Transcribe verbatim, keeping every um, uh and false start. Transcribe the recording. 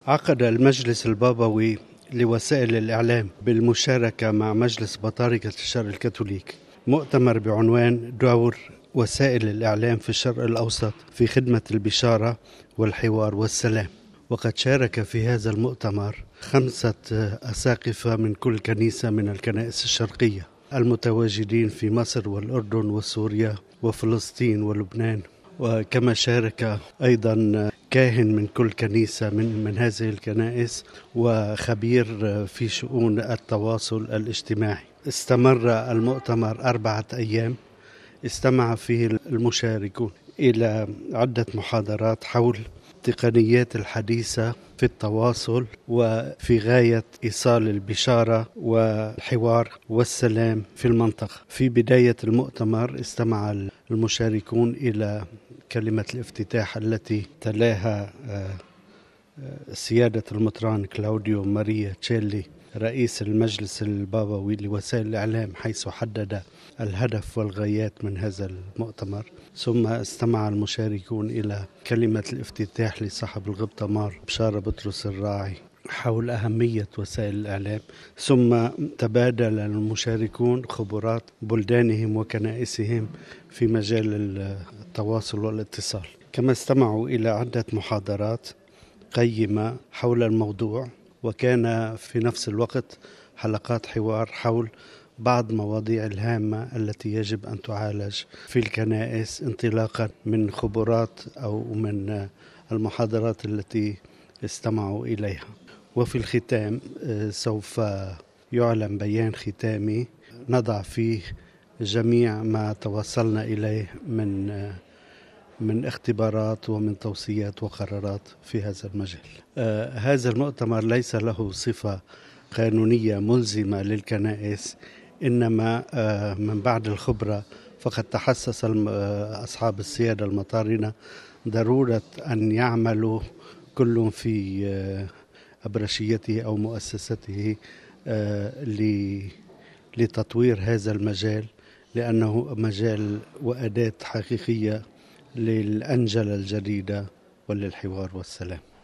عقد المجلس البابوي لوسائل الإعلام بالمشاركة مع مجلس بطاركة الشرق الكاثوليك مؤتمر بعنوان دور وسائل الإعلام في الشرق الأوسط في خدمة البشارة والحوار والسلام. وقد شارك في هذا المؤتمر خمسة أساقفة من كل كنيسة من الكنائس الشرقية المتواجدين في مصر والأردن وسوريا وفلسطين ولبنان، وكما شارك أيضا كاهن من كل كنيسة من, من هذه الكنائس وخبير في شؤون التواصل الاجتماعي. استمر المؤتمر أربعة أيام، استمع فيه المشاركون إلى عدة محاضرات حول التقنيات الحديثة في التواصل وفي غاية إيصال البشارة والحوار والسلام في المنطقة. في بداية المؤتمر استمع المشاركون إلى كلمة الافتتاح التي تلاها سيادة المطران كلاوديو ماريا تشيلي رئيس المجلس البابوي لوسائل الإعلام، حيث حدد الهدف والغايات من هذا المؤتمر. ثم استمع المشاركون إلى كلمة الافتتاح لصاحب الغبطة مار بشارة بطرس الراعي حول أهمية وسائل الإعلام. ثم تبادل المشاركون خبرات بلدانهم وكنائسهم في مجال التواصل والاتصال. كما استمعوا إلى عدة محاضرات قيمة حول الموضوع، وكان في نفس الوقت حلقات حوار حول بعض مواضيع الهامة التي يجب أن تعالج في الكنائس انطلاقا من خبرات أو من المحاضرات التي استمعوا إليها. وفي الختام سوف يعلن بيان ختامي نضع فيه جميع ما توصلنا إليه من من اختبارات ومن توصيات وقرارات في هذا المجال. آه هذا المؤتمر ليس له صفة قانونية ملزمة للكنائس، إنما آه من بعد الخبرة فقد تحسس أصحاب السيادة المطارنة ضرورة أن يعملوا كل في آه أبرشيته أو مؤسسته آه لتطوير هذا المجال، لأنه مجال وأداة حقيقية للأنجلة الجديدة وللحوار والسلام.